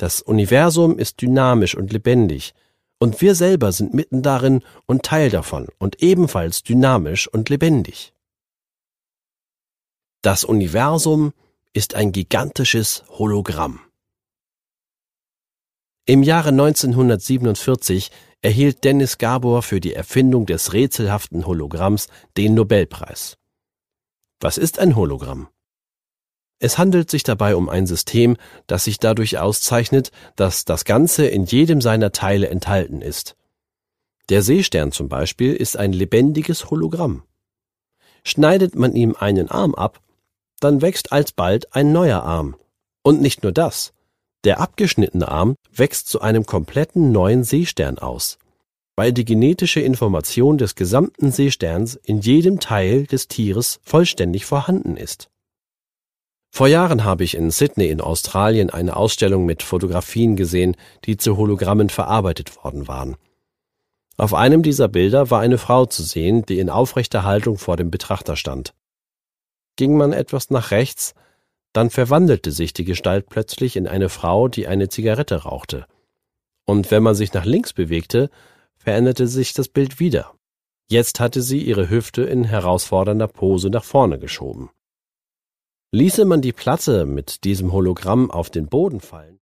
Das Universum ist dynamisch und lebendig, und wir selber sind mitten darin und Teil davon und ebenfalls dynamisch und lebendig. Das Universum ist ein gigantisches Hologramm. Im Jahre 1947 erhielt Dennis Gabor für die Erfindung des rätselhaften Hologramms den Nobelpreis. Was ist ein Hologramm? Es handelt sich dabei um ein System, das sich dadurch auszeichnet, dass das Ganze in jedem seiner Teile enthalten ist. Der Seestern zum Beispiel ist ein lebendiges Hologramm. Schneidet man ihm einen Arm ab, dann wächst alsbald ein neuer Arm. Und nicht nur das, der abgeschnittene Arm wächst zu einem kompletten neuen Seestern aus, weil die genetische Information des gesamten Seesterns in jedem Teil des Tieres vollständig vorhanden ist. Vor Jahren habe ich in Sydney in Australien eine Ausstellung mit Fotografien gesehen, die zu Hologrammen verarbeitet worden waren. Auf einem dieser Bilder war eine Frau zu sehen, die in aufrechter Haltung vor dem Betrachter stand. Ging man etwas nach rechts, dann verwandelte sich die Gestalt plötzlich in eine Frau, die eine Zigarette rauchte. Und wenn man sich nach links bewegte, veränderte sich das Bild wieder. Jetzt hatte sie ihre Hüfte in herausfordernder Pose nach vorne geschoben. Ließe man die Platte mit diesem Hologramm auf den Boden fallen,